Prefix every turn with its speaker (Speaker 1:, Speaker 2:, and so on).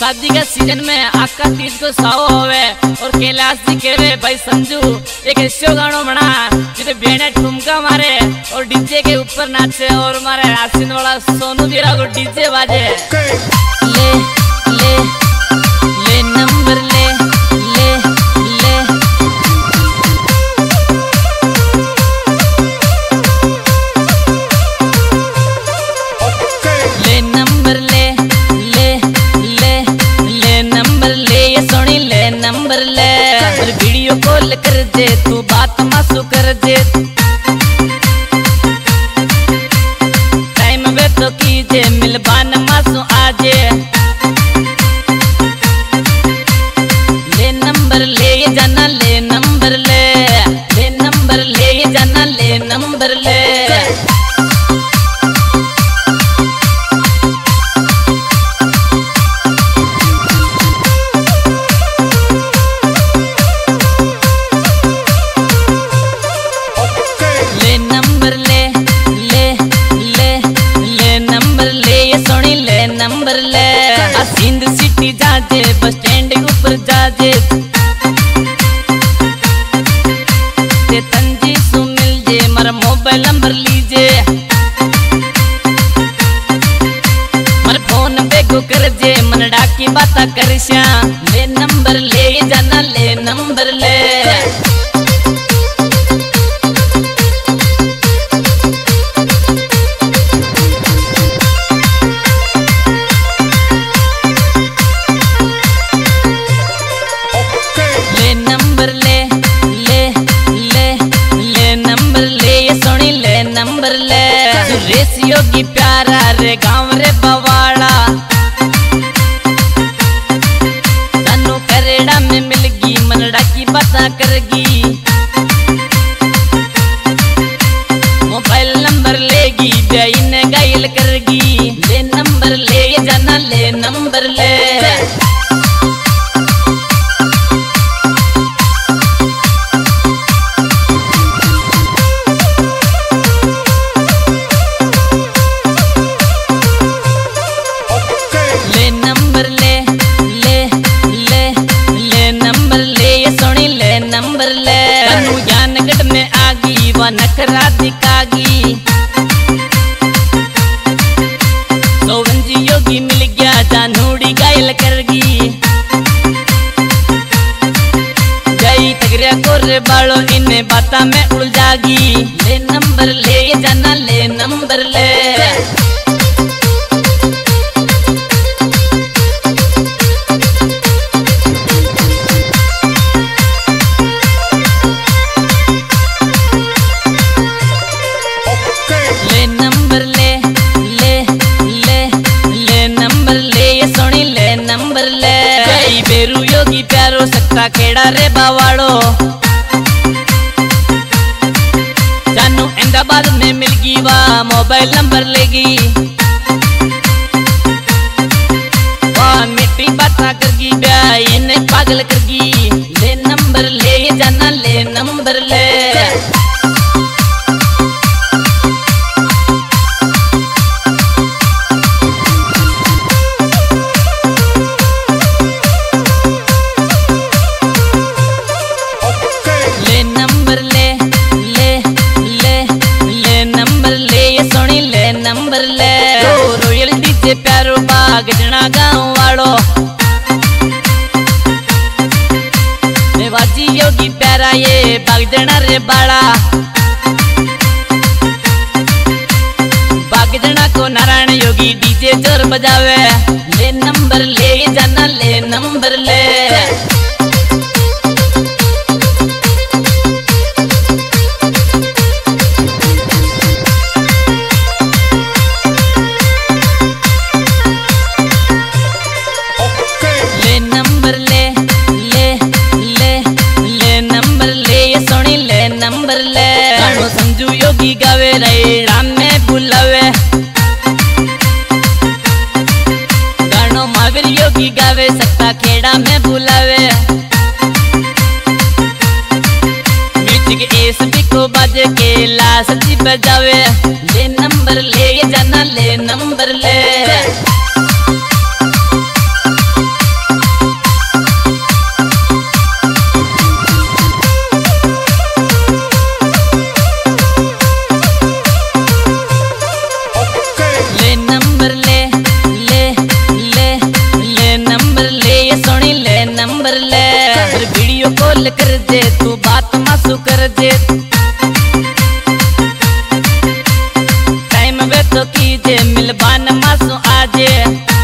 Speaker 1: शादी के सीजन में आका तीज को साओ होवे और कैलाश जी कहे भाई संजू एक ऐसा गाना बना जिसे बेने ठुमका मारे और डीजे के ऊपर नाचे और हमारे आसिन वाला सोनू जीरा को डीजे बाजे। ले ले ले नंबर ले ले ले ले नंबर ले नंबर ले और वीडियो कॉल कर दे तू बात मासू कर दे टाइम वे तो कीजे मिलबान मासू आजे। ले नंबर ले जाना ले नंबर ले नंबर ले जाना ले नंबर ले नंबर ले सिंध सिटी जाजे बस स्टैंड ऊपर जाजे ते तंजी सु मिल जे मारा मोबाइल नंबर लीजे मार फोन बेगो कर जे मन डाकी बाता कर श्या। ले नंबर ले जाना ले नंबर ले नंबर ले सुरेश योगी प्यारा रे गाँव रे बवाड़ा तनु करेड़ा में मिलगी मनड़ा की बता करगी मोबाइल नंबर लेगी बेइन गायल करगी। ले नंबर ले जाना ले नंबर ले नंबर ले तनु जानगढ़ में आगी व नखरा दिखागी सोवंजी योगी मिल गया जानूड़ी गायल करगी गई तगरिया कोरे बालो इन्हें बाता में उलझागी। ले नंबर ले जाना ले नंबर ले नंबर ले कई बेरू योगी प्यारो सकता केड़ा रे बावाड़ो जानू अहमदाबाद में मिलगी वा मोबाइल नंबर लेगी वाह मिट्टी बाता करगी ब्याह इन्हें पागल करगी। ले नंबर ले जाना ले नंबर ले नंबर ले रोयल डीजे प्यारो बागजना गाँव वालो बाजी योगी प्यारा ये बागजना रे बाड़ा बागजना को नारायण योगी डीजे जोर बजावे। ले नंबर ले जाना ले नंबर ले नंबर ले गानो संजू योगी गावे राम में बुलावे गानो महावीर योगी गावे सकता खेड़ा में बुलावे म्यूजिक एस भी को बाजे के लाश जी बजावे। ले नंबर ले जाना ले नंबर ले दिल बान मासू आजे।